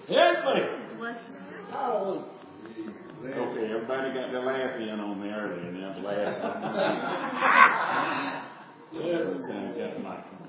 Yes, ma'am. Bless you. Hallelujah. Okay, everybody got their laugh in on me earlier. Now the laugh. Yes. Got the microphone.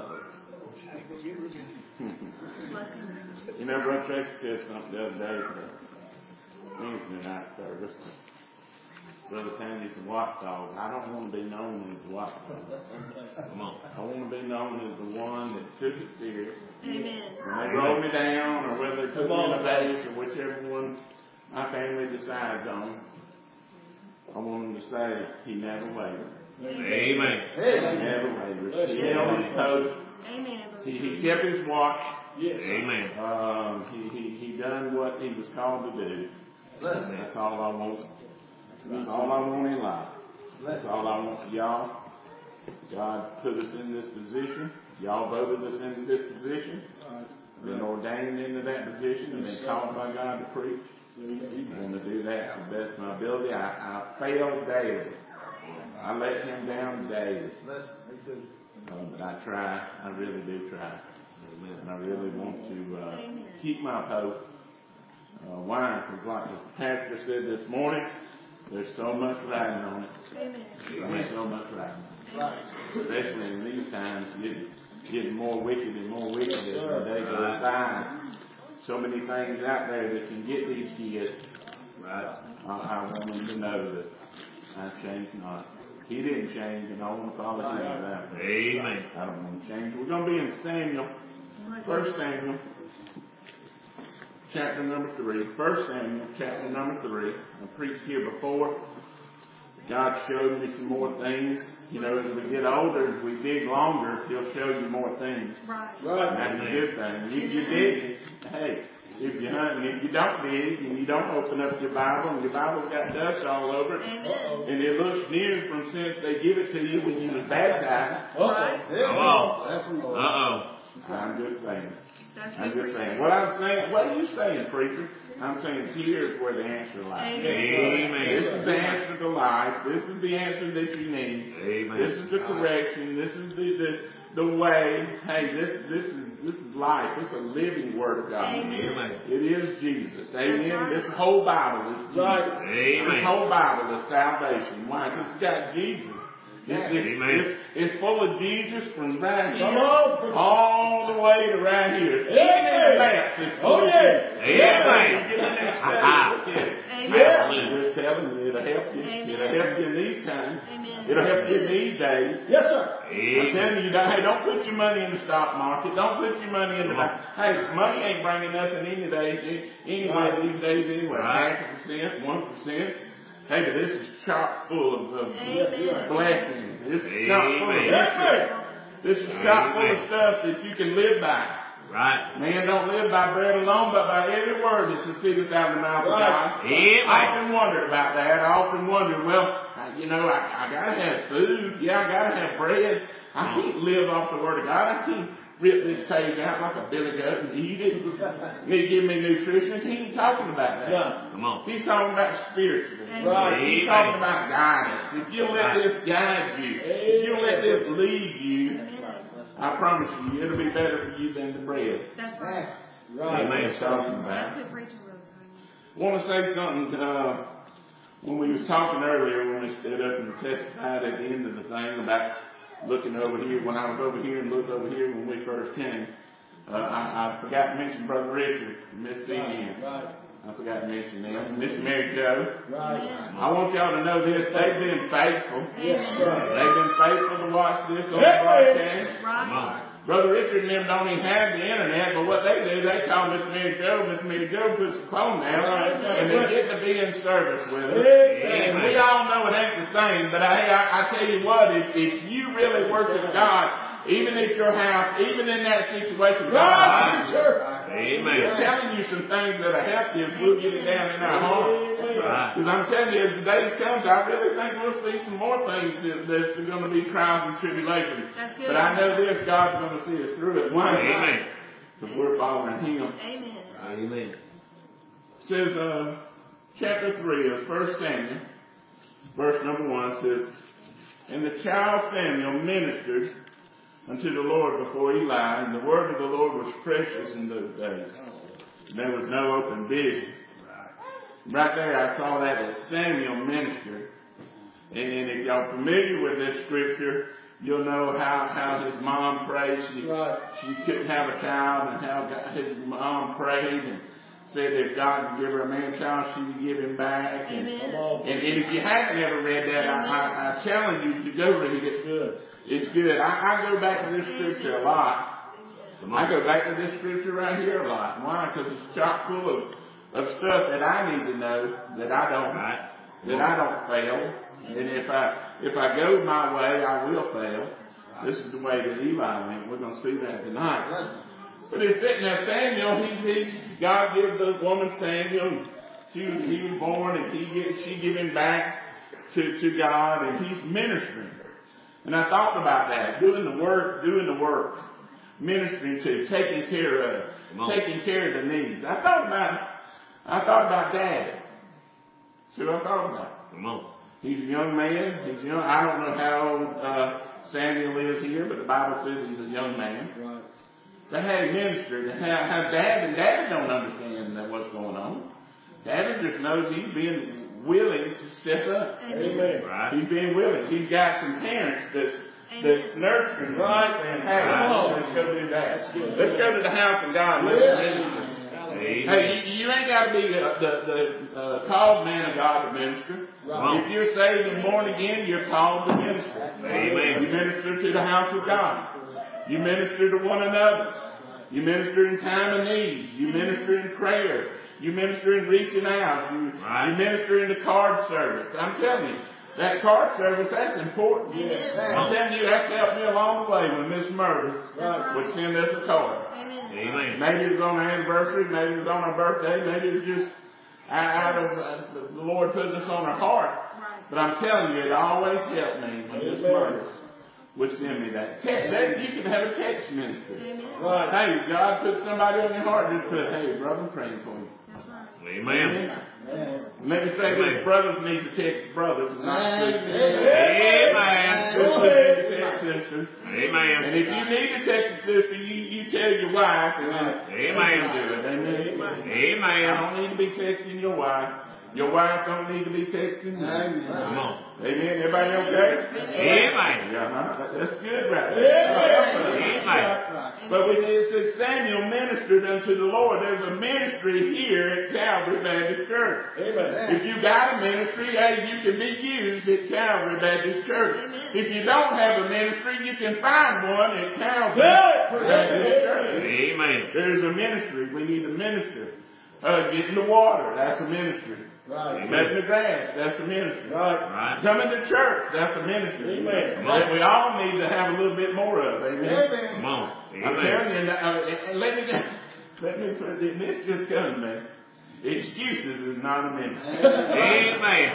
Bless you. You know, Brother Tracy said something the other day for Wednesday night service. Brother Tandy's a watchdog. I don't want to be known as a watchdog. Come on. I want to be known as the one that took it serious. Amen. When they rolled me down, or whether they took me in the base, or whichever one my family decides on, I want them to say, he never wavered. Amen. He never wavered. He held his post. Amen. He kept his watch. Yes. Amen. He done what he was called to do. That's all I want. That's all I want in life. That's all I want for y'all. God put us in this position. Y'all voted us into this position. Been ordained into that position and been called by God to preach. I want to do that to the best of my ability. I fail daily. I let him down daily. But I try. I really do try. And I really want to keep my post. Why? Because like the pastor said this morning, there's so much riding on it. There's so much riding on it. Especially in these times, getting more wicked and more wicked as the day goes by. So many things out there that can get these kids. I want them to know that I changed not. He didn't change, and I want to follow his example. Amen. I don't want to change. We're going to be in Samuel, 1 Samuel, chapter number 3. 1 Samuel, chapter number 3. I preached here before. God showed me some more things. You know, as we get older, as we dig longer, He'll show you more things. Right. That's a good thing. If you dig, hey, if you hunt, and if you don't dig, and you don't open up your Bible, and your Bible's got dust all over it, and it looks new from since they give it to you when you was baptized. Right. I'm just saying. I'm just saying. What I'm saying, what are you saying, preacher? I'm saying here's where the answer lies. Amen. This is the answer to life. This is the answer that you need. Amen. This is the correction. This is the way. Hey, this is life. It's a living word of God. Amen. It is Jesus. Amen. This whole Bible is Jesus. Amen. This whole Bible is salvation. Why? Because it's got Jesus. It's full of Jesus from right here all the way to right here. Even in the maps, it's full of Jesus. Amen. I'm just telling you, it'll help you. It'll help you in these times. It'll help you in these days. Yes, sir. I'm telling you, don't put your money in the stock market. Don't put your money in the bank. Hey, money ain't bringing nothing these days anyway. 0.5%, 1%. Hey, but this is chock full of blessings. This is chock full of riches. This is chock full of stuff that you can live by. Right. Man don't live by bread alone, but by every word that proceedeth out of the mouth of God. I often wondered about that. I often wondered, well, I gotta have food. Yeah, I gotta have bread. I can't live off the word of God. I can't rip this page out like a billy goat and eat it. Need to give me nutrition. He ain't talking about that. Come on. He's talking about spiritual. Right. He's talking about guidance. If you'll let this guide you, if you'll let this lead you, I promise you, it'll be better for you than the bread. That's right. Amen. Talking about. That's good preaching, Brother Tony. I want to say something. When we was talking earlier, when we stood up and testified at the end of the thing about looking over here, when I was over here and looked over here when we first came, I forgot to mention Brother Richard and Miss C.N. I forgot to mention them. Miss Mary Jo. I want y'all to know this. They've been faithful. They've been faithful to watch this on the broadcast. Brother Richard and them don't even have the internet, but what they do, they call Miss Mary Jo. Miss Mary Jo puts the phone down, and they get to be in service with us. And we all know it ain't the same, but I tell you what, if you really worship God, even at your house, even in that situation, God, Amen. He's telling you some things that'll help you if we'll get it down in our heart. Because I'm telling you, as the day comes, I really think we'll see some more things that's going to be trials and tribulations. But I know this, God's going to see us through it. Why? Amen. Because we're following Him. Amen. Amen. It says, chapter 3 of 1 Samuel, verse number 1 says, "And the child Samuel ministered unto the Lord before Eli, and the word of the Lord was precious in those days. There was no open vision. Right there, I saw that Samuel ministered. And if y'all familiar with this scripture, you'll know how his mom prayed. She couldn't have a child, and how his mom prayed and said if God would give her a man child, she would give him back. And if you haven't ever read that, I challenge you to go read it. Good. It's good. I go back to this scripture a lot. I go back to this scripture right here a lot. Why? Because it's chock full of stuff that I need to know that I don't fail. And if I go my way, I will fail. This is the way that Eli went. We're going to see that tonight. But it's sitting there, Samuel, God gives the woman Samuel. He was born, and she gave him back to God, and he's ministering. And I thought about that, doing the work, ministering to, taking care of the needs. I thought about Dad. See what I thought about? Come on. He's a young man. He's young. I don't know how old Samuel is here, but the Bible says he's a young man. Right. But how he ministered, and how Dad don't understand what's going on. Dad just knows he's being willing to step up. Amen. Right. He's being willing. He's got some parents that's nurturing, right? And hey, come on, let's go do that. Let's go to the house of God. Hey, you ain't got to be the called man of God to minister. Right. If you're saved and born again, you're called to minister. Amen. You minister to the house of God. You minister to one another. You minister in time of need. You minister in prayer. You minister in reaching out. You minister in the card service. I'm telling you, that card service, that's important. I'm telling you, that's helped me along the way when Miss Murders would send us a card. Amen. Maybe it was on our anniversary, maybe it was on our birthday, maybe it was just out of the Lord putting us on our heart. But I'm telling you, it always helped me when Miss Murders would send me that. You can have a text minister. Hey, God put somebody on your heart, just put, hey, brother, I'm praying for you. Amen. Let me say this, brothers need to text brothers, not sisters. Amen. Sisters need to text sisters. Amen. And if you need to text a sister, you tell your wife, and then Amen. do it. Amen. Amen. I don't need to be texting your wife. Your wife don't need to be texting you. Come on. Amen. Everybody okay? Amen. Yeah, that's good right there. Amen. But when it says Samuel ministered unto the Lord, there's a ministry here at Calvary Baptist Church. Amen. If you got a ministry, hey, you can be used at Calvary Baptist Church. Amen. If you don't have a ministry, you can find one at Calvary Baptist Church. Amen. There's a ministry. We need a minister. Getting the water, that's a ministry. Right. Cutting the grass, that's a ministry. Right. Coming to church, that's a ministry. Amen. That we all need to have a little bit more of. Amen. Come on. Amen. I'm telling you, and let me put it, this just comes, man. Excuses is not a ministry. Amen.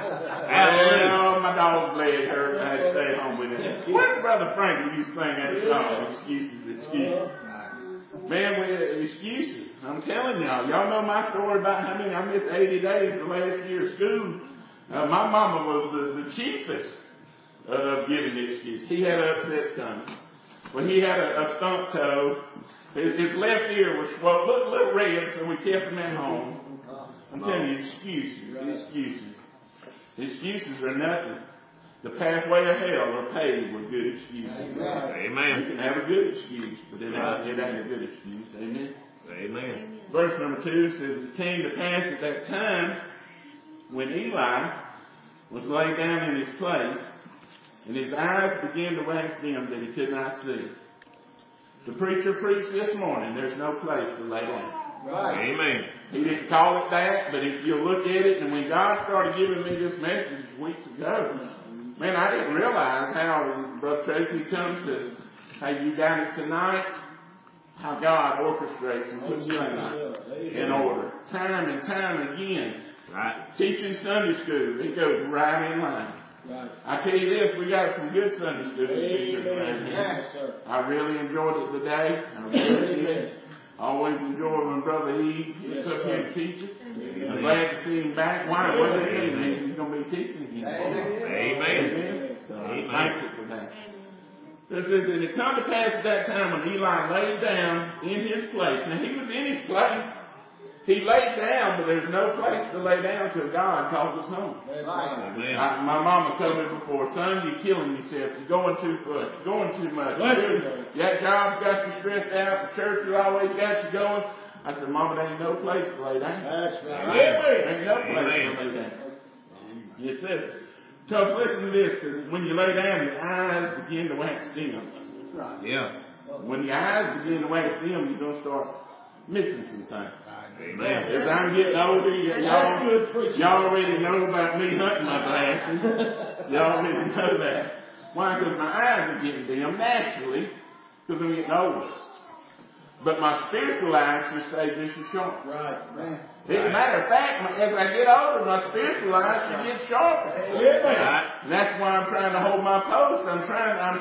Oh, my dog's leg hurt. I had to stay home with him. What Brother Frankie used to sing that song? Excuses. Man, with excuses. I'm telling y'all know my story about how many I missed 80 days the last year of school. My mama was the chiefest of giving excuses. He had an upset stomach. Well, he had a stump toe. His left ear was swollen, looked a little red, so we kept him at home. I'm telling you, excuses. Excuses are nothing. The pathway of hell are paved with good excuses. Amen. You can have a good excuse, but it ain't a good excuse. Amen. Amen. Verse number 2 says, it came to pass at that time when Eli was laid down in his place, and his eyes began to wax dim that he could not see. The preacher preached this morning, there's no place to lay down. Right. Amen. He didn't call it that, but if you look at it, and when God started giving me this message weeks ago, man, I didn't realize how Brother Tracy comes to, hey, you got it tonight, how God orchestrates and puts things in order. Time and time again. Right. Teaching Sunday school, it goes right in line. Right. I tell you this, we got some good Sunday school teachers around here. I really enjoyed it today. I really did. I always enjoy when Brother E gets up here and teaches. I'm glad to see him back. Why? What does it mean? He's going to be teaching again. Amen. So I'm thankful for that. It says that it come to pass at that time when Eli laid down in his place. Now he was in his place. He laid down, but there's no place to lay down till God calls us home. Amen. My mama told me before, son, you're killing yourself. You're going too much. You're going too much. That job's got you stressed out. The church has always got you going. I said, Mama, there ain't no place to lay down. That's right. There ain't no place to lay down. You said, so listen to this, because when you lay down, your eyes begin to wax dim. Yeah. When your eyes begin to wax dim, you're going to start missing some things. Amen. As I'm getting older, y'all already know about me hunting my glasses. Y'all already know that. Why? Because my eyes are getting dim naturally, because I'm getting older. But my spiritual eyes should stay just as sharp. Right. As a matter of fact, as I get older, my spiritual eyes should get sharper. Right. And that's why I'm trying to hold my post. I'm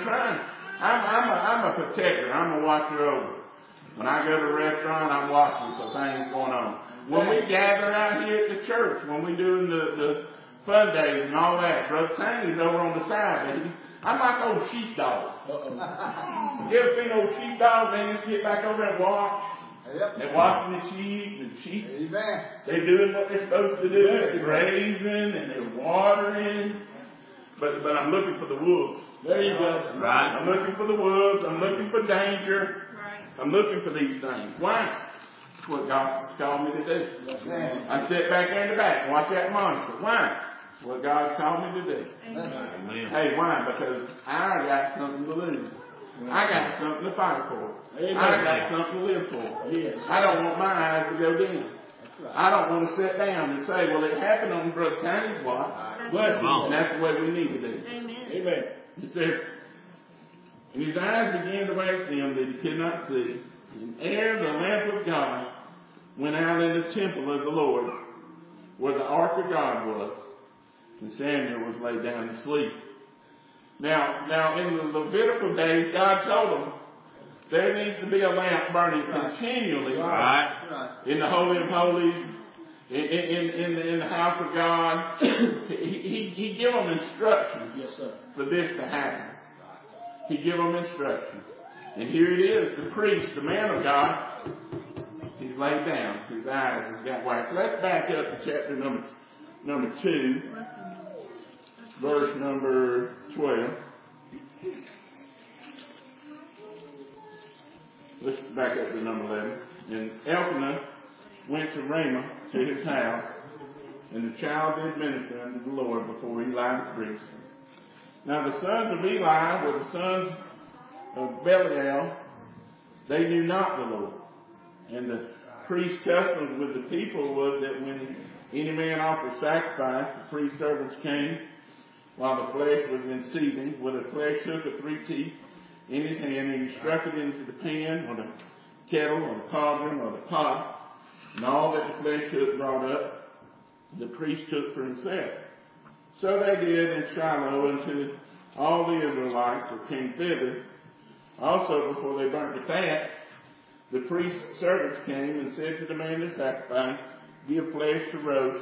a protector. I'm a watcher over. When I go to a restaurant, I'm watching for things going on. When we gather out here at the church, when we're doing the fun days and all that, Brother Tangy's over on the side. I'm like old sheepdogs. You ever seen old sheepdogs? They just get back over and watch. They're watching the sheep. They're doing what they're supposed to do. They're grazing and they're watering. But I'm looking for the wolves. There you go. Right. I'm looking for the wolves. I'm looking for danger. I'm looking for these things. Why? That's what God's called me to do. I sit back there in the back and watch that monitor. Why? That's what God's called me to do. Amen. Hey, why? Because I got something to lose. I got something to fight for. I got something to live for. I don't want my eyes to go dim. I don't want to sit down and say, well, it happened on Brother Tangy's watch. And that's the way we need to do. Amen. It says, and his eyes began to wax dim that he could not see. And ere the lamp of God went out in the temple of the Lord, where the ark of God was, and Samuel was laid down to sleep. Now in the Levitical days, God told them there needs to be a lamp burning continually in the Holy of Holies, in the house of God. He gave them instructions for this to happen. He gave them instructions. And here it is, the priest, the man of God, he's laid down. His eyes have got white. Let's back up to chapter number 2, verse number 12. Let's back up to number 11. And Elkanah went to Ramah to his house, and the child did minister unto the Lord before Eli the priest. Now the sons of Eli were the sons of Belial. They knew not the Lord. And the priest's custom with the people was that when any man offered sacrifice, the priest servants came while the flesh was in seething, with a flesh hook of 3 teeth in his hand, and he struck it into the pan or the kettle or the cauldron or the pot, and all that the flesh hook brought up, the priest took for himself. So they did in Shiloh unto all the Israelites that came thither. Also, before they burnt the fat, the priest's servants came and said to the man to sacrifice, give flesh to roast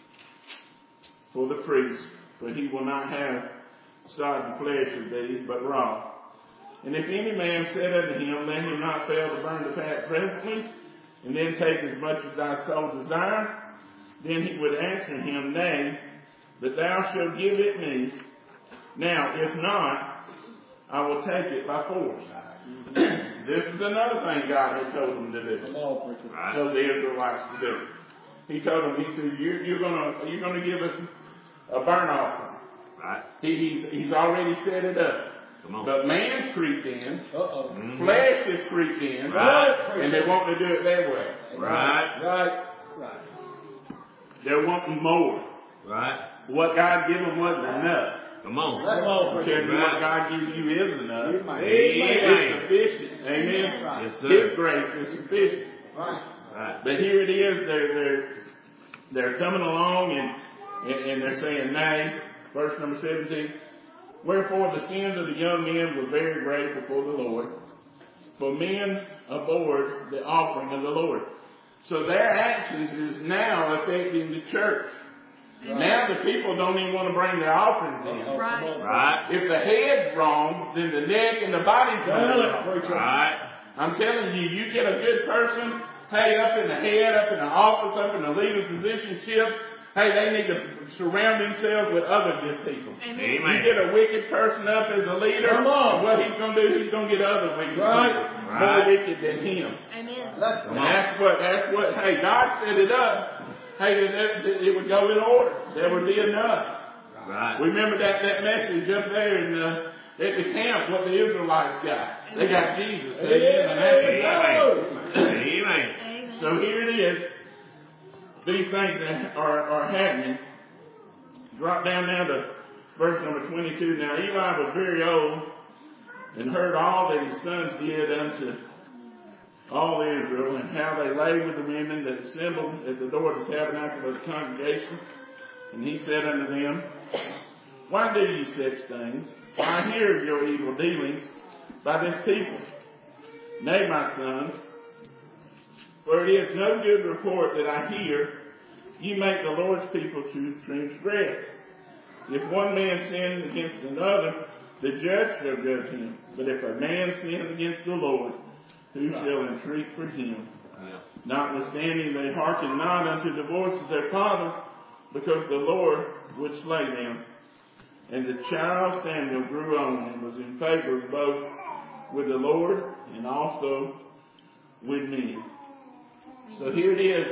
for the priest, for he will not have sodden flesh of these, but raw. And if any man said unto him, let him not fail to burn the fat presently, and then take as much as thy soul desire, then he would answer him, nay, but thou shalt give it me. Now, if not, I will take it by force. This is another thing God had told them to do. Told the Israelites to do. He told them, he said, you're gonna give us a burnt offering. Right. He's already set it up. But man's creeped in, flesh has creeped in, and they want to do it their way. Right. They're wanting more. Right. What God gave them wasn't enough. Come on. What God gives you is enough. Amen. It's sufficient. Amen. Yes, sir. His grace is sufficient. Right. But here it is. They're coming along and they're saying, nay. Verse number 17. Wherefore the sins of the young men were very great before the Lord, for men abhorred the offering of the Lord. So their actions is now affecting the church. Now the people don't even want to bring their offerings in. Right. If the head's wrong, then the neck and the body's wrong. Right. I'm telling you, you get a good person hey, up in the head, up in the office, up in the leader positionship, hey, they need to surround themselves with other good people. Amen. You get a wicked person up as a leader, what he's going to do, he's going to get other wicked people. More wicked than him. Amen. That's what, hey, God set it up. Hey, it would go in order. There would be enough. Right. Remember that message up there at the camp, what the Israelites got. They got Jesus. Amen. Amen. So here it is. These things that are happening. Drop down now to verse number 22. Now Eli was very old and heard all that his sons did unto all Israel, and how they lay with the women that assembled at the door of the tabernacle of the congregation. And he said unto them, why do ye such things? I hear of your evil dealings by this people. Nay, my sons, for it is no good report that I hear, ye make the Lord's people to transgress. If one man sins against another, the judge shall judge him. But if a man sins against the Lord, who shall entreat for him? Notwithstanding, they hearken not unto the voice of their father, because the Lord would slay them. And the child Samuel grew on and was in favor both with the Lord and also with men. So here it is.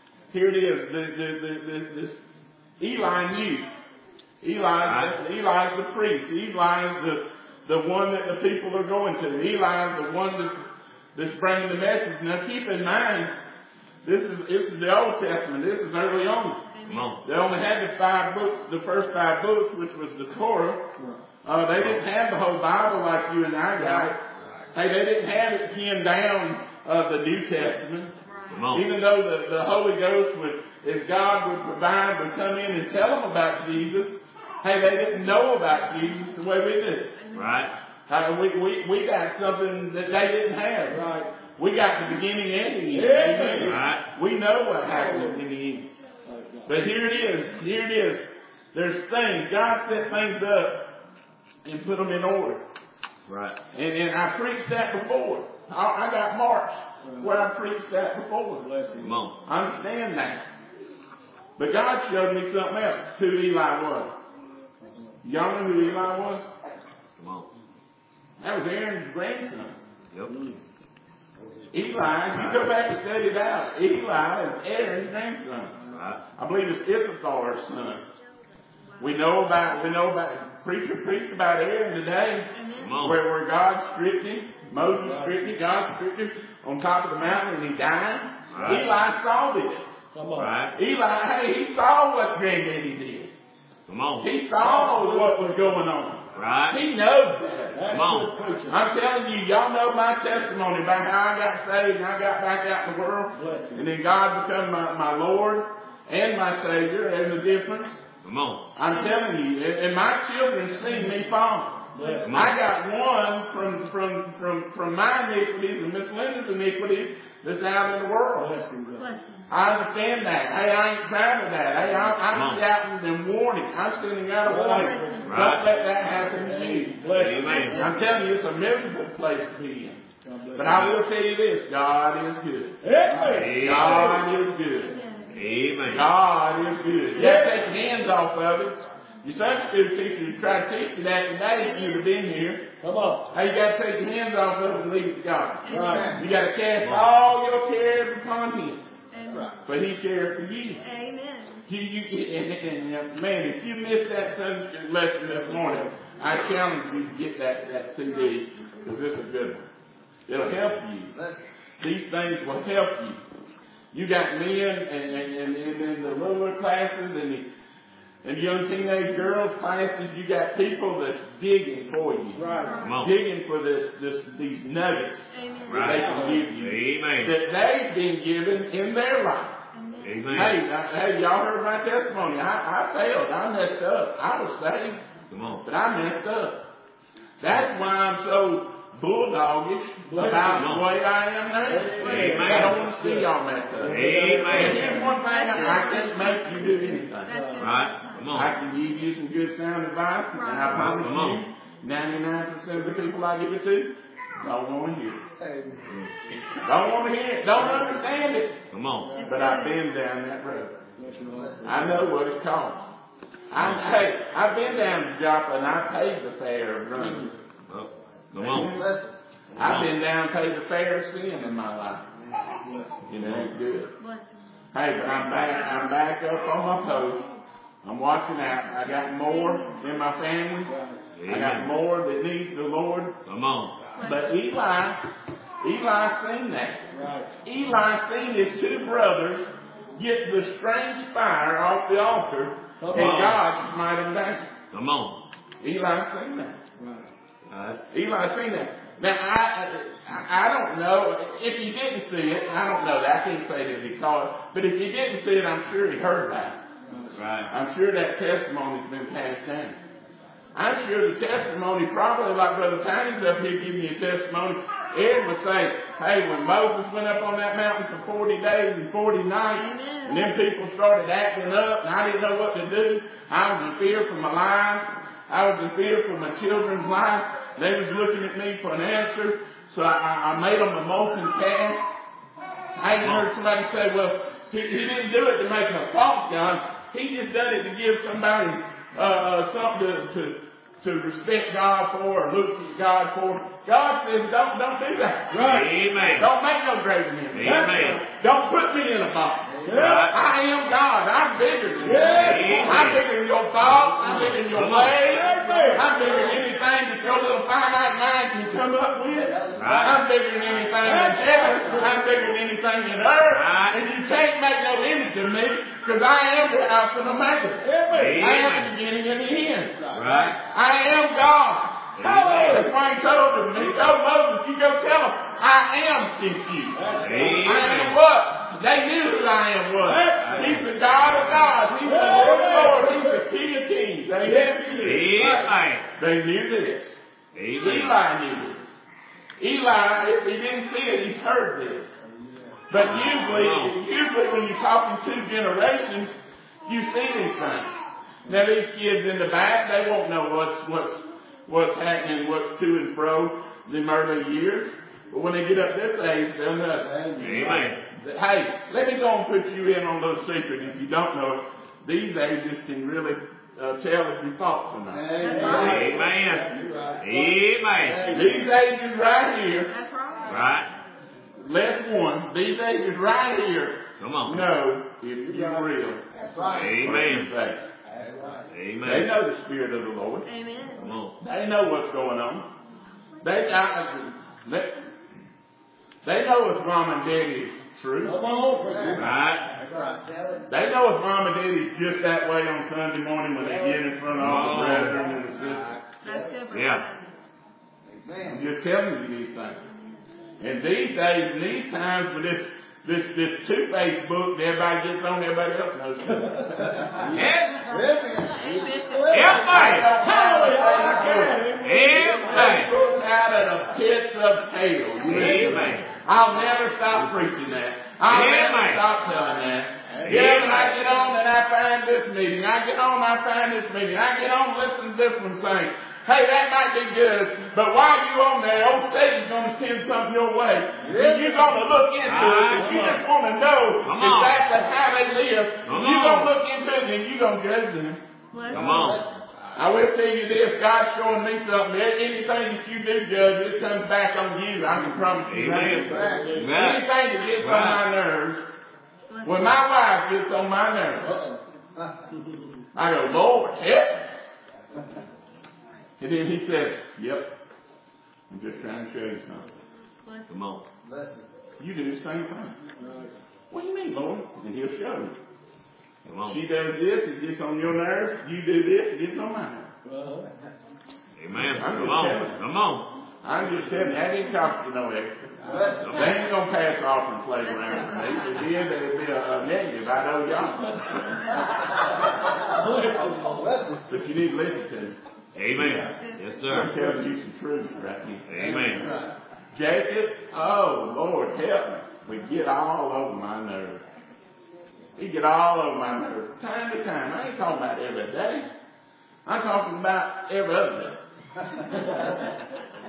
This Eli knew. Eli's the priest. Eli's the one that the people are going to. Eli's the one that's bringing the message. Now keep in mind, this is the Old Testament. This is early on. They only had the first 5 books, which was the Torah. They didn't have the whole Bible like you and I got. Hey, they didn't have it pinned down the New Testament. Even though the Holy Ghost if God would provide, would come in and tell them about Jesus. Hey, they didn't know about Jesus the way we do. Right. We got something that they didn't have. Right. We got the beginning and the end. Amen. Right. We know what happened in the end. But here it is. There's things. God set things up and put them in order. Right. And I preached that before. I got marks where I preached that before. Come on. I understand that. But God showed me something else, who Eli was. Y'all know who Eli was? Come on. That was Aaron's grandson. Yep. Eli, if you go back and study it out, Eli is Aaron's grandson. Right. I believe it's Issachar's son. We know about preacher preached about Aaron today, where God stripped him, Moses stripped him, God stripped him on top of the mountain, and he died. Right. Eli saw this. Come on. Right. Eli, hey, he saw what granddaddy did. Come on. He saw what was going on. Right. He knows that. Come on. I'm telling you, y'all know my testimony about how I got saved and I got back out in the world. And then God became my Lord and my Savior, and the difference. Come on. I'm telling you, and my children see me fall. I got one from my iniquities and Miss Linda's iniquities that's out in the world. I understand that. Hey, I ain't proud of that. Hey, I'm shouting and warning. I'm sending out a warning. Don't let that happen to you. Amen. I'm telling you, it's a miserable place to be in. But I will tell you this, God is good. Amen. God is good. Amen. God is good. You have to take your hands off of it. Your Sunday school teachers try to teach you that today if you'd have been here. Come on. Hey, you got to take your hands off of it and leave it to God. Right. You got to cast all your cares upon Him. Amen. But He cares for you. Amen. And man, if you missed that Sunday school lesson this morning, I challenge you to get that CD, because it's a good one. It'll help you. These things will help you. You got men and in the lower classes and young teenage girls classes, you got people that's digging for you. Right. Digging for these nuggets that they can give you. Amen. That they've been given in their life. Amen. Hey, y'all heard my testimony. I failed. I messed up. I was saved. Come on. But I messed up. That's why I'm so bulldogish about the way I am now. Amen. I don't want to see y'all messed up. Amen. And here's one thing, I can't make you do anything. Right. Come on. I can give you some good sound advice, and I promise you, 99% of the people I give it to, Don't want to hear it. Don't want to hear it. Don't understand it. Come on. But I've been down that road. I know what it costs. I've been down to Joppa and I paid the fare of running. Oh, come on. I've been down and paid the fare of sin in my life. You know, it's good. Hey, but I'm back up on my post. I'm watching out. I got more in my family. I got more that needs the Lord. Come on. But Eli seen that. Eli seen his two brothers get the strange fire off the altar, and God smite them down. Come on. Eli seen that. Eli seen that. Now, I don't know. If you didn't see it, I don't know that. I can't say that he saw it. But if you didn't see it, I'm sure he heard about it. Right. I'm sure that testimony's been passed down. I'm sure the testimony, probably like Brother Tiny's up here giving you a testimony, Ed would say, hey, when Moses went up on that mountain for 40 days and 40 nights, and then people started acting up, and I didn't know what to do. I was in fear for my life. I was in fear for my children's life. They was looking at me for an answer, so I made them a molten calf. I even heard somebody say, well, he didn't do it to make a false god. He just done it to give somebody something to respect God for or look at God for. God says, don't do that. Right. Amen. Don't make no graven image. Amen. Don't put me in a box. Right. I am God. I'm bigger than you. Amen. I'm bigger than your thoughts. I'm bigger than your ways. I'm bigger than anything that your little finite mind can come up with. Right. I'm bigger than anything in heaven. I'm bigger than anything in earth. Right. And you can't make no image of me because I am the Alpha and Omega. I am the beginning and the end. Right. I am God. That's why he told them. He told Moses, you go tell them, I am sent you. I am what? They knew who I am was. He's the God of gods. He's the Lord of lords. He's the King of kings. They knew this. Eli knew this. Eli, if he didn't see it, he's heard this. But usually when you're talking two generations, you see these things. Now these kids in the back, they won't know what's happening, what's to and fro them early years. But when they get up this age, they'll know. Amen. Hey, let me go and put you in on those secrets. If you don't know it, these ages can really tell if you thought or not. Amen. Amen. These ages right here. That's right. Right. Less one. These ages right here. Come on. Know if you're real. Amen. They Amen. know the Spirit of the Lord. Amen. Come on. They know what's going on. They know if Mom and Daddy is true. Right. They know if Mom and Daddy is just that way on Sunday morning when they get in front of all the brethren and the sisters. That's good for Yeah. I'm just telling you these things. And these days, in these times, with this two-faced book that everybody gets on, everybody else knows. Out of the pits of hell. Amen. I'll never stop preaching that. I'll never stop telling that. Yeah, when I get on and I find this meeting, I get on, I find this meeting, I get on, listen to this one saying, hey, that might be good, but while you on there, old Satan's going to send something your way. And you're going to look into it, and you just want to know exactly how they live. You're going to look into it, and you're going to judge them. Come on. I will tell you this, God's showing me something. Anything that you do, Judge, it comes back on you. I can promise you that. Amen. Anything that gets on my nerves, when my wife gets on my nerves, I go, Lord, help. And then he says, yep, I'm just trying to show you something. Come on. You do the same thing. What do you mean, Lord? And he'll show you. Come on. She does this, it gets on your nerves. You do this, it gets on my nerves. Amen. I'm Come just on. telling you. Come on. I'm just telling you, that didn't cost you no extra. They ain't going to pass off and play around. If they did, it'd be a negative. I know y'all. But you need to listen to me. Amen. Yes, I'm sir. telling you some truth right here. Amen. Jacob, oh, Lord, help me. We get all over my nerves. He get all over my nerves. Time to time. I ain't talking about every day. I'm talking about every other day.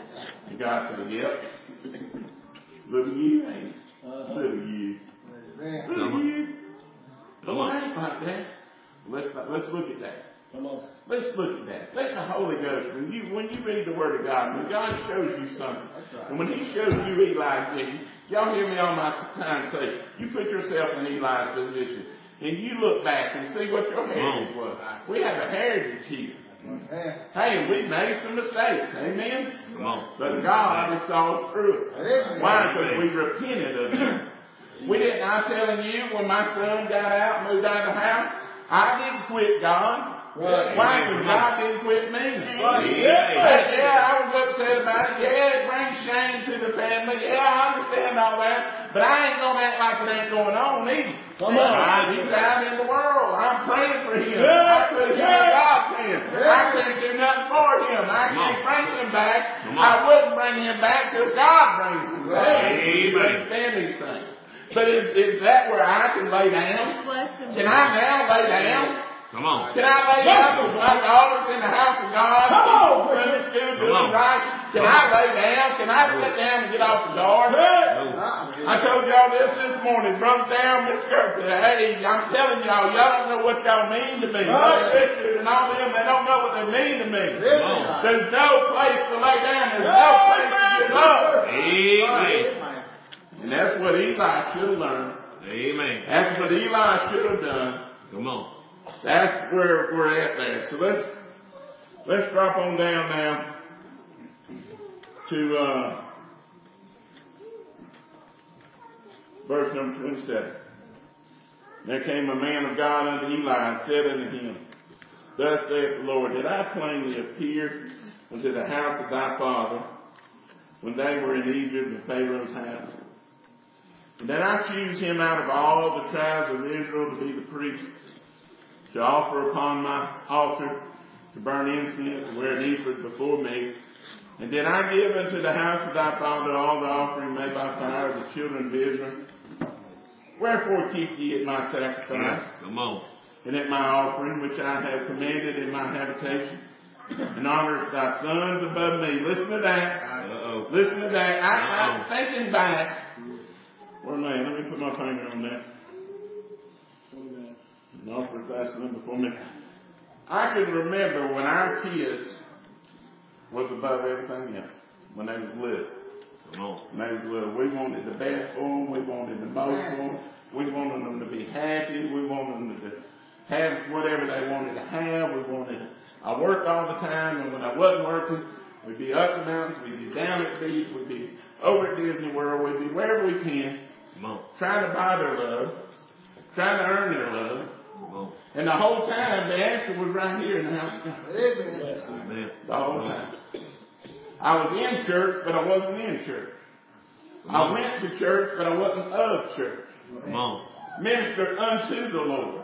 And God said, yep. Look at you, ain't it? Look at you. Look at you. Come on. It ain't like that. Let's look at that. Come on. Let's look at that. Let the Holy Ghost, when you read the Word of God, when God shows you something, and when He shows you Eli's vision, y'all hear me all my time say, you put yourself in Eli's position, and you look back and see what your heritage was. We have a heritage here. Hey, we made some mistakes. Amen? Come on. But God has saw us through it. Why? Because we repented of it. We didn't, I'm telling you, when my son got out, moved out of the house, I didn't quit God. Right. Why? Because God didn't quit me. Yeah. I was upset about it. Yeah, it brings shame to the family. Yeah, I understand all that. But I ain't going to act like it ain't going on either. Come on. He's out in the world. I'm praying for him. I put him in God's hands. I couldn't do nothing for him. I can't bring him back. I wouldn't bring him back till God brings him back. You understand these things. But is that where I can lay down? Can I now lay down? Come on. Can I lay down with my daughters in the house of God? Come on. Sunday school doing right? Can I lay down? Can I sit down and get off the guard? I told y'all this morning. Brother Darren, Miss Kirk said, hey, I'm telling y'all don't know what y'all mean to me. Richard and all them, they don't know what they mean to me. There's no place to lay down. There's no place to get up. Amen. And that's what Eli should have learned. Amen. That's what Eli should have done. Come on. That's where we're at there. So let's drop on down now to verse number 27. There came a man of God unto Eli and said unto him, Thus saith the Lord, Did I plainly appear unto the house of thy father when they were in Egypt in Pharaoh's house? And did I choose him out of all the tribes of Israel to be the priest, to offer upon my altar, to burn incense, to wear an ephod before me? And did I give unto the house of thy father all the offering made by fire of the children of Israel? Wherefore keep ye at my sacrifice, Come on. and at my offering, which I have commanded in my habitation, and honor thy sons above me? Listen to that. Uh-oh. Listen to that. I'm thinking back. Where am I? Let me put my finger on that. And offer thy son before me. I can remember when our kids was above everything else. When they was little. Come on. When they was little. We wanted the best for them. We wanted the most for them. We wanted them to be happy. We wanted them to have whatever they wanted to have. I worked all the time, and when I wasn't working, we'd be up the mountains, we'd be down at the beach, we'd be over at Disney World, we'd be wherever we can, Come on. trying to buy their love, trying to earn their love. Come on. And the whole time, the answer was right here in the house of God. Amen. The whole time. I was in church, but I wasn't in church. I went to church, but I wasn't of church. Come on. Minister unto the Lord.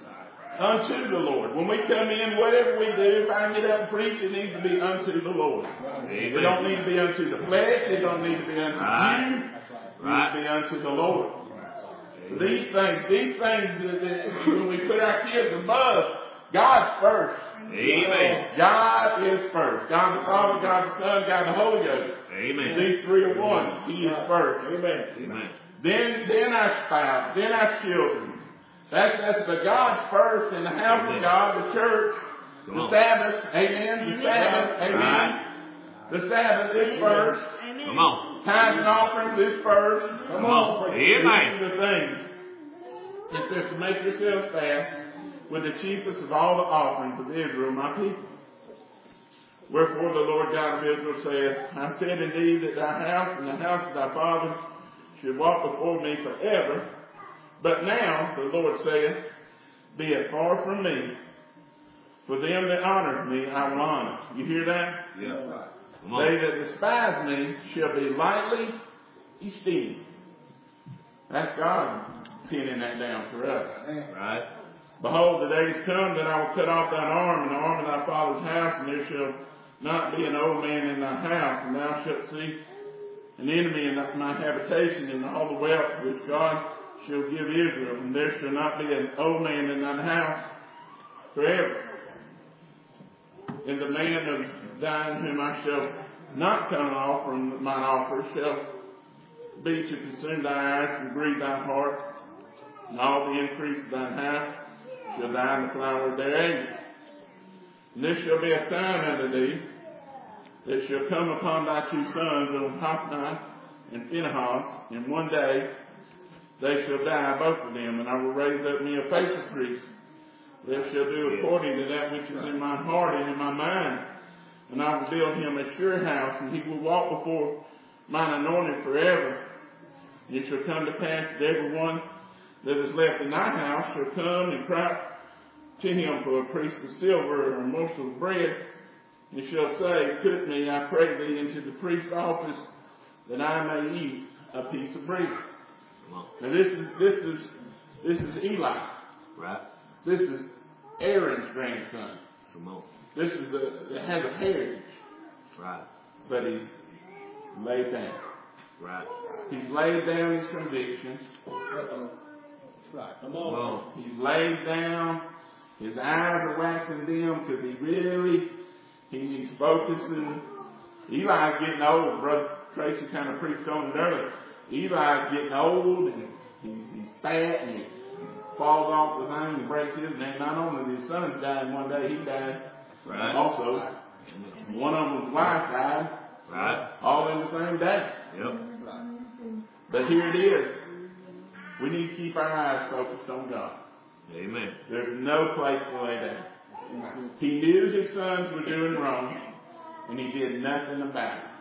Unto the Lord. When we come in, whatever we do, if I get up and preach, it needs to be unto the Lord. It don't need to be unto the flesh. It don't need to be unto you. It needs to be unto the Lord. So these things, when we put our kids above, God's first. Amen. God is first. God the Father, God the Son, God the Holy Ghost. Amen. These three are one. He is first. Amen. Amen. Then our spouse, then our children. That's the God's first in the house of God, the church, the Sabbath. Amen. The Sabbath. Amen. The Sabbath is first. Amen. Come on. Tithes and offerings is first. Come on. Amen. These are the things. It says to make yourself fast with the chiefest of all the offerings of Israel, my people. Wherefore the Lord God of Israel saith, I said indeed that thy house and the house of thy fathers should walk before me forever. But now, the Lord saith, be it far from me. For them that honor me, I will honor. You hear that? Yeah. Come on. They that despise me shall be lightly esteemed. That's God pinning that down for us. Right. Behold, the days come that I will cut off thine arm and the arm of thy father's house, and there shall not be an old man in thy house, and thou shalt see an enemy in my habitation, and all the wealth which God shall give Israel, and there shall not be an old man in thine house forever. And the man of thine whom I shall not come off from mine offer shall be to consume thy eyes and grieve thy heart, and all the increase of thine house shall die in the flower of their age. And this shall be a sign unto thee, that shall come upon thy two sons, on Hophni and Phinehas, and one day they shall die, both of them, and I will raise up me a faithful priest, that shall do according to that which is in my heart and in my mind. And I will build him a sure house, and he will walk before mine anointed forever. And it shall come to pass that every one that is left in thy house shall come and cry to him for a piece of silver or a morsel of bread, and shall say, Put me, I pray thee, into the priest's office, that I may eat a piece of bread. Now this is Eli. Right. This is Aaron's grandson. Come on. This is that has a heritage. Right. But he's laid down. Right. He's laid down his convictions. Right. Come on. He's laid down. His eyes are waxing dim because he's focusing. Eli's getting old. Brother Tracy kind of preached on it earlier. Eli's getting old and he's fat and he falls off the thing and breaks his neck. Not only did his son die one day, he died. Right. Also, one of them's wife died. Right. All in the same day. Yep. But here it is. We need to keep our eyes focused on God. Amen. There's no place to lay down. He knew his sons were doing wrong, and he did nothing about it.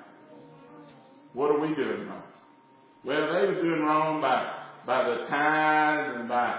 What are we doing wrong? Well, they were doing wrong by the tithes and by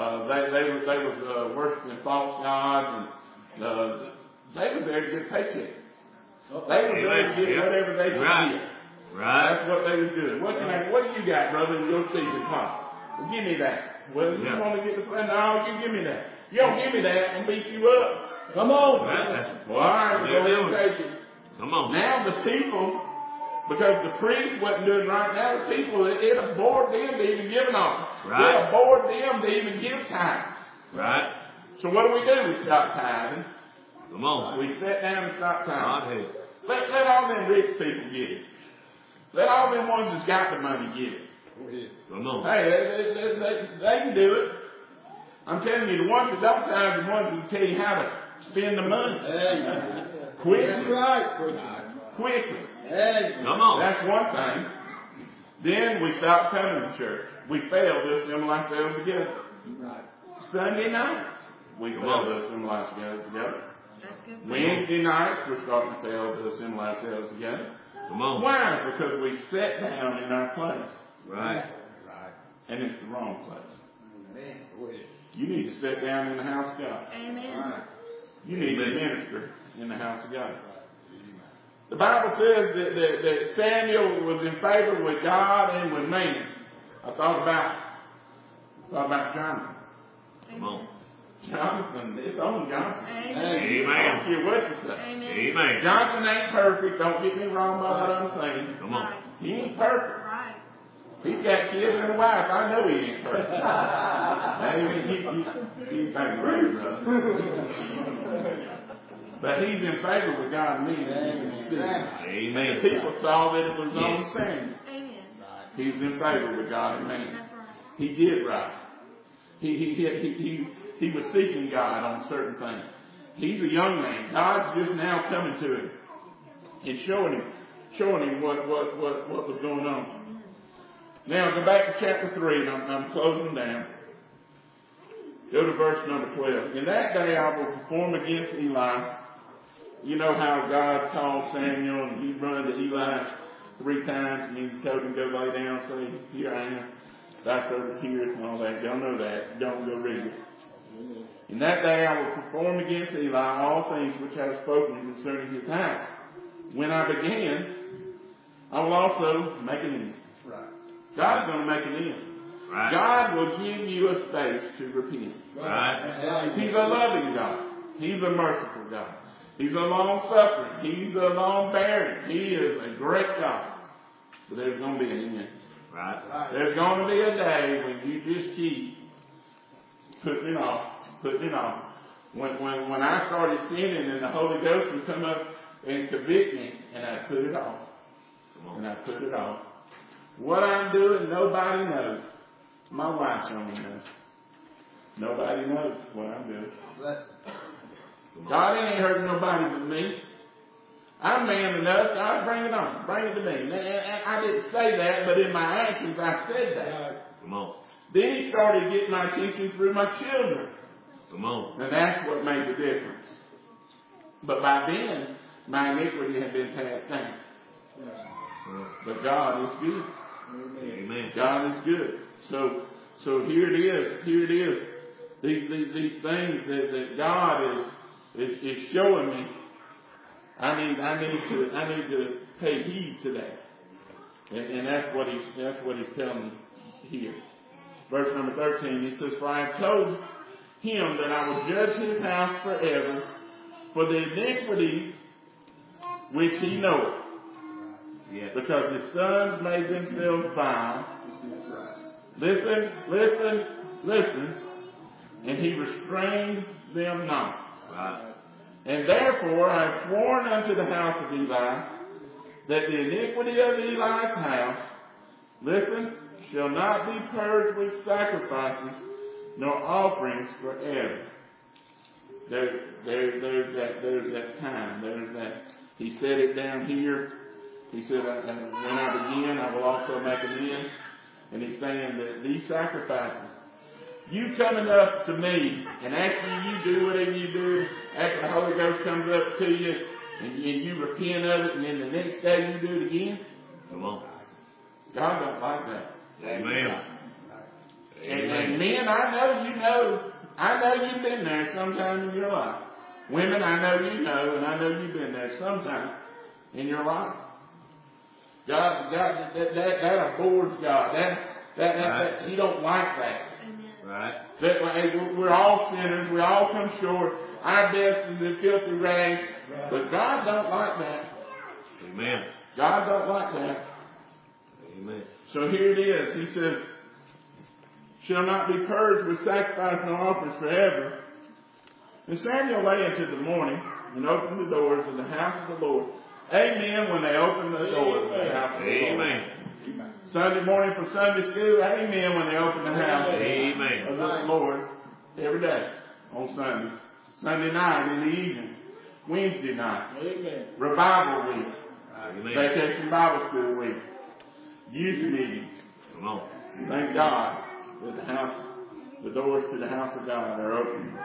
they was worshiping false gods, and they were there to get a paycheck. They were there to get whatever they could get. Right. That's what they was doing. What do you got, brother, in your seat this month? Well, give me that. Well, you want to get the plan? No, you give me that. You don't give me that, I'm beat you up. Come on. Right. Well, all right, we'll go ahead and take it. Come on. Now the people, because the priest wasn't doing right, now the people, it bored them to even give an offering. Right. It bored them to even give tithes. Right. So what do? We stop tithing. Come on. We sit down and stop tithing. Godhead. Let all them rich people get it. Let all them ones that's got the money get it. Come on. Hey, they can do it. I'm telling you, the ones that don't tithe are the ones that tell you how to spend the money. Quickly. Quickly. Come on. That's one thing. Then we stop coming to church. We fail to assemble ourselves together. Sunday nights, we fail to assemble ourselves together. That's good. Wednesday nights, we're starting to fail to assemble ourselves together. Come on. Why? Because we sat down in our place. Right. And it's the wrong place. You need to sit down in the house of God. Amen. You need to minister in the house of God. The Bible says that Samuel was in favor with God and with man. I thought about Jonathan. Come on. Jonathan, it's on Jonathan. Amen. I don't care what you say. Amen. Amen. Jonathan ain't perfect. Don't get me wrong by what I'm saying. Come on. He ain't perfect. Right. He's got kids and a wife. I know he ain't perfect. He's great, brother. But he's in favor with God and me. Amen. People saw that it was on Samuel. Amen. He's in favor with God and man. That's right. He did right. He was seeking God on certain things. He's a young man. God's just now coming to him and showing him what was going on. Now go back to chapter 3, and I'm closing down. Go to verse number 12. In that day I will perform against Eli. You know how God called Samuel and he run to Eli 3 times and he told him to go lay down and say, Here I am. Thy servant heareth and all that. Y'all know that. Don't go read it. In that day I will perform against Eli all things which I have spoken concerning his house. When I begin, I will also make an end. Right. God's going to make an end. Right. God will give you a space to repent. Right. He's a loving God. He's a merciful God. He's a long-suffering. He's a long-bearing. He is a great God. But there's going to be an end. Right. There's going to be a day when you just keep putting it off. When I started sinning and the Holy Ghost would come up and convict me, and I put it off. Come on. And I put it off. What I'm doing, nobody knows. My wife only knows. Nobody knows what I'm doing. God ain't hurting nobody but me. I'm man enough. God, bring it on. Bring it to me. And I didn't say that, but in my actions I said that. Come on. Then he started getting my attention through my children. Come on. And that's what made the difference. But by then, my iniquity had been passed down. But God is good. Amen. God is good. So here it is. Here it is. These things that God is showing me. I need to pay heed to that. And that's what he's telling me here. Verse number 13, he says, "For I have told him that I will judge his house forever for the iniquities which he knoweth. Yes. Because his sons made themselves vile." Listen. "And he restrained them not. Right. And therefore I have sworn unto the house of Eli that the iniquity of Eli's house, shall not be purged with sacrifices nor offerings forever." There's that time. There's that. He said it down here. He said, "When I begin, I will also make an end." And he's saying that these sacrifices, you coming up to me and after you do whatever you do, after the Holy Ghost comes up to you and you repent of it, and then the next day you do it again. Come on. God don't like that. Amen. And men, I know you've been there sometime in your life. Women, I know you know, and I know you've been there sometime in your life. God, that abhors God. That He don't like that. Right. We're all sinners. We all come short. Our best is in filthy rags. But God don't like that. Amen. God don't like that. Amen. So here it is. He says, "Shall not be purged with sacrifice nor offerings forever." And Samuel lay into the morning and opened the doors of the house of the Lord. Amen. When they opened the doors of the house of the Lord. Amen. Sunday morning for Sunday school. Amen. When they opened the house Amen. of the Lord every day on Sunday. Sunday night in the evenings. Wednesday night. Amen. Revival week. Amen. Vacation Bible school week. Youth meetings. Come on. Thank God that the doors to the house of God are open.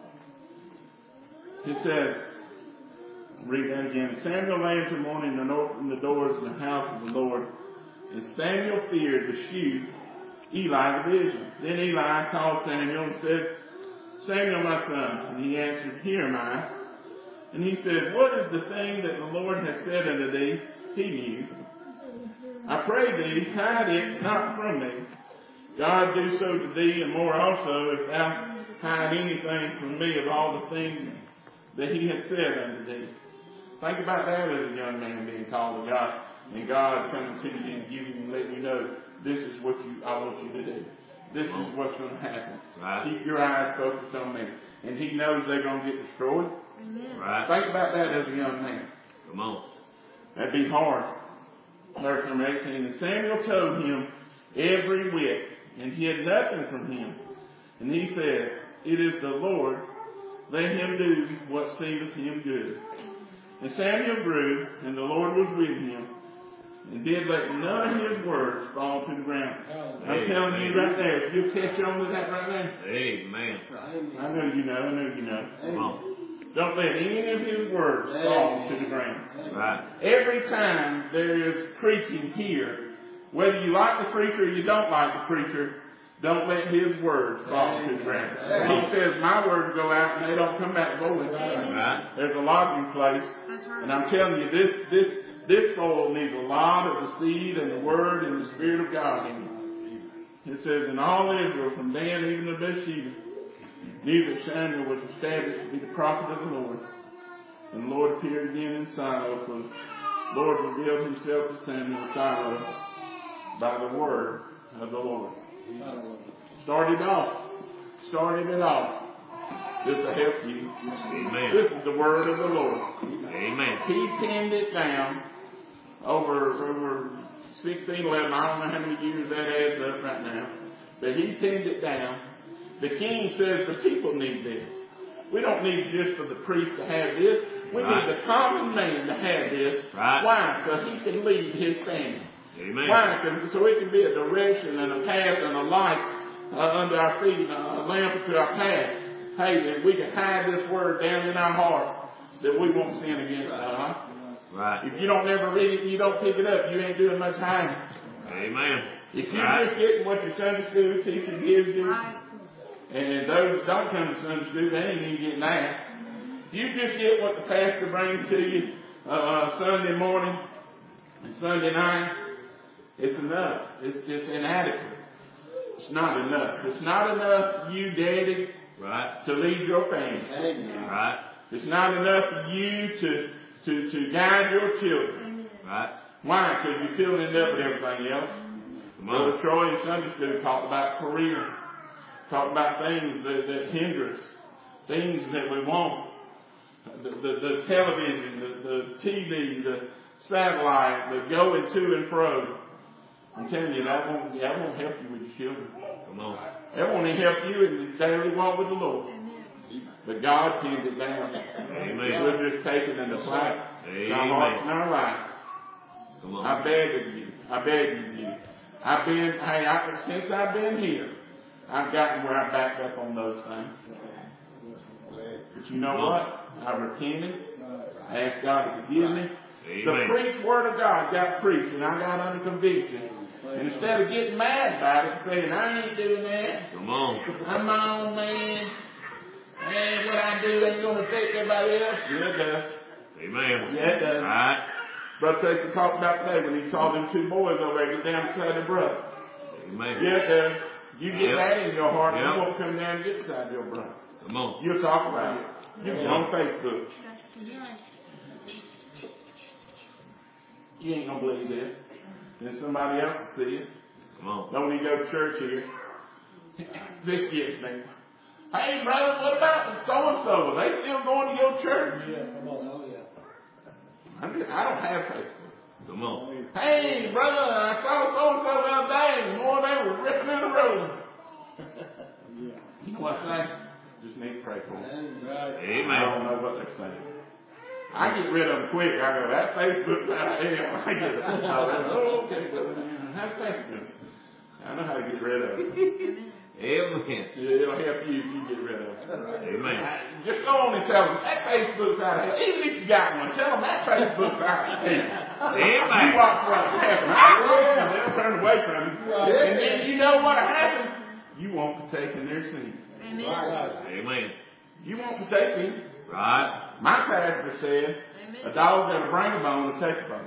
He says, read that again. "Samuel lay into the morning and opened the doors of the house of the Lord. And Samuel feared to shew Eli the vision. Then Eli called Samuel and said, 'Samuel, my son.' And he answered, 'Here am I.' And he said, 'What is the thing that the Lord has said unto thee?' He knew. 'I pray thee, hide it not from me. God do so to thee, and more also, if thou hide anything from me of all the things that he has said unto thee.'" Think about that as a young man being called to God, and God coming to you and giving you and letting you know, this is what I want you to do. This is what's going to happen. Right. Keep your eyes focused on me. And he knows they're going to get destroyed. Right. Think about that as a young man. Come on. That'd be hard. Verse number 18. "And Samuel told him every whit, and he had nothing from him. And he said, 'It is the Lord. Let him do what seemeth him good.' And Samuel grew, and the Lord was with him, and did let none of his words fall to the ground." I'm telling you right there, if you'll catch on to that right there. Amen. I know you know. Come on. Don't let any of his words fall to the ground. Right. Every time there is preaching here, whether you like the preacher or you don't like the preacher, don't let his words fall to the ground. He says, "My words go out and they don't come back void." Right. There's a lodging place. That's right. And I'm telling you, this soil needs a lot of the seed and the word and the Spirit of God in it. It says, "And all Israel, from Dan even to Bathsheba, knew that Samuel was established to be the prophet of the Lord. And the Lord appeared again in Shiloh, for the Lord revealed himself to Samuel in Shiloh by the word of the Lord." Started it off. This will help you. Amen. This is the word of the Lord. Amen. He pinned it down over 1611. I don't know how many years that adds up right now. But he pinned it down. The king says the people need this. We don't need just for the priest to have this. We Right. need the common man to have this. Right. Why? So he can lead his family. Amen. Why? So it can be a direction and a path and a light under our feet, a lamp unto our path. Hey, that we can hide this word down in our heart that we won't sin against God. Right. If you don't ever read it and you don't pick it up, you ain't doing much hiding. Amen. If you're Right. just getting what your Sunday school teacher gives you, Right. and those that don't come to Sunday school, they ain't even getting that. If you just get what the pastor brings to you Sunday morning and Sunday night, it's enough. It's just inadequate. It's not enough. It's not enough, you daddy, Right. to lead your family. Right. It's not enough for you to guide your children. Amen. Right. Why? Because you're filling it up with everything else. Come Brother on. Troy in Sunday school talked about career. Talked about things that hinder us. Things that we want. The television, the TV, the satellite, the going to and fro. I'm telling you, that won't help you with your children. Come on. That won't help you in the daily walk with the Lord. Amen. But God pinned it down. Amen. We're just taking it in the flat. Amen. Our hearts and our lives. Come I on. beg of you. Since I've been here, I've gotten where I backed up on those things. But you know what? I repented. I asked God to forgive me. The Amen. preached word of God got preached, and I got under conviction. And instead of getting mad about it, saying, I ain't doing that, Come on. I'm my own man, and what I do ain't going to affect everybody else. Yeah, it does. Amen. Yeah, it does. Right. Brother Tracy talked about today when he saw them two boys over there get down beside their brother. Amen. Yeah, it does. You get Yep. that in your heart, Yep. you won't come down and get beside your brother. Come on. You'll talk about it. You get on Facebook. You ain't going to believe this. Then somebody else will see it. Come on. Don't even go to church here. This gets me. Hey, brother, what about so-and-so? Are they still going to your church? I don't have Facebook. Come on. Hey, brother, I saw so-and-so the other day, and boy, they were ripping in the road. You know what I'm saying? Just need to pray for them. I Amen. don't know what they're saying. I get rid of them quick. I go, that Facebook's out of hell. I get it. Oh, okay, brother. Have Facebook. I know how to get rid of it. Amen. It'll help you if you get rid of it. Amen. Just go on and tell them, that Facebook's out of hell. Even if you got one, tell them that Facebook's out of hell. Amen. You watch what's happening. They'll turn away from you. And then you know what happens? You won't partake in their sin. Amen. Amen. You won't partake in it. Right. My pastor said, a dog's got to bring a bone to take a bone.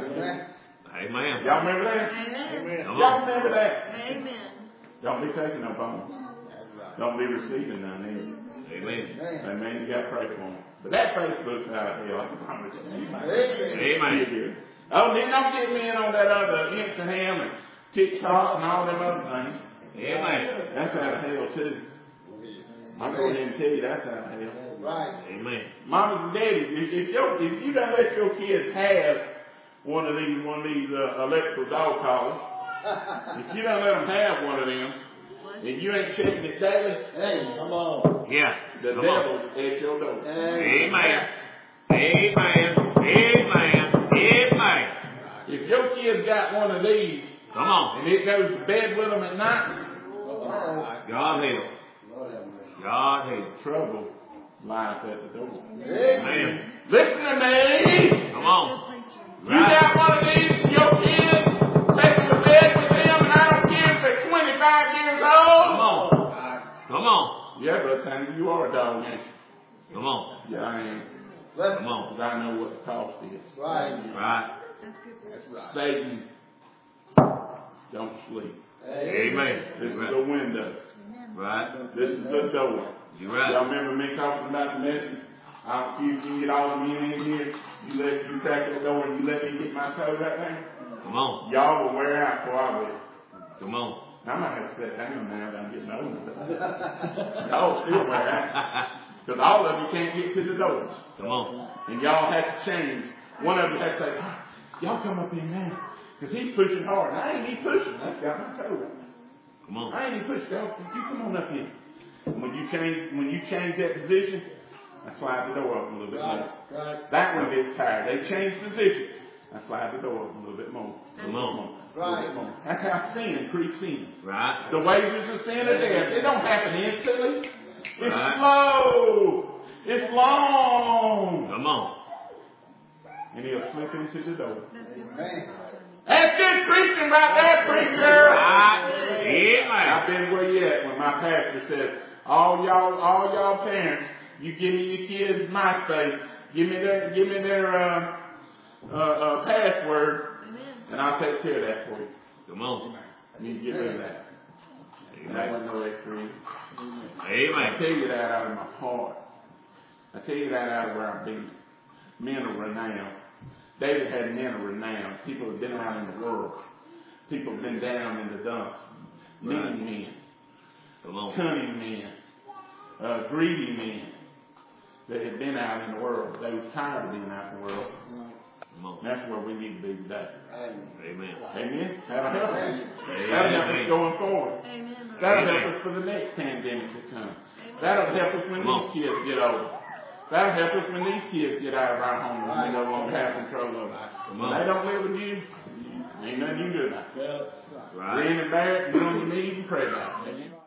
Amen. Y'all remember that? Amen. Come Y'all on. remember that? Amen. Don't be taking no bone. Don't be receiving none either. Amen. Amen. You got to pray for them. But that Facebook's out of hell. I promise you. Amen. Oh, then don't get me in on that other Instagram and TikTok and all them other things. Amen. That's out of hell too. I'm going ahead and tell you that's out of hell. Amen. Mamas and daddies, if you don't let your kids have one of these electrical dog collars, if you don't let them have one of them, and you ain't checking it daily, Yeah. the Come on. devil's at your door. Amen. Amen. Amen. Amen. If your kid's got one of these, Come on. and it goes to bed with them at night, God help. God help. trouble lies at the door. Amen. Listen to me. Come on. You got one of these, your kids, take them to bed with them, and I don't care if they're 25 years old. Come on. Come on. Yeah, but Tanner, you are a dog, ain't you? Come on. Yeah, I am. Come on. Because I know what the cost is. Right. That's good. Satan, don't sleep. Amen. This is Right. a window. Right. This is a door. You're Y'all right. remember me talking about the message? You can get all of me in here. You crack that door and you let me get my toe right there. Come on. Y'all will wear out before I will. Come on. I might have to sit down now that I'm getting older. Y'all still wear out. Because all of you can't get to the doors. Come on. And y'all have to change. One of you has to say, y'all come up here now. Because he's pushing hard. And I ain't even pushing. That's got my toe. Come on. I ain't even pushing. You come on up here. And when you change that position, I slide the door up a little bit more. Right. That one gets tired. They change position. I slide the door up a little bit more. Come on. Right. That's how sin creeps in. Right. The wages of sin are death. It don't happen instantly. It's Right. slow. It's long. Come on. And he'll slip into the door. Amen. That's good preaching right there, preacher. Right. Amen. I've been where you at when my pastor said, all y'all parents, you give me your kids MySpace, give me their password, and I'll take care of that for you. Come on. You get rid of that. And that wasn't no extra. I Amen. tell you that out of my heart. I tell you that out of where I've been. Men of renown. David had men of renown. People have been out in the world. People have been down in the dumps. Mean men. Come on. Cunning men. Greedy men. That had been out in the world. They was tired of being out in the world. Come on. That's where we need to be today. Amen. Amen? That'll help us. Amen. That'll help us going forward. Amen. That'll Amen. help us for the next pandemic to come. That'll help us when Come on. these kids get older. That'll help us when these kids get out of our homes and we no longer have control of them. Come When on. they don't live with you, ain't nothing you can do about it. Well, Right. Grin and bear it, get on your knees and pray about it. Amen.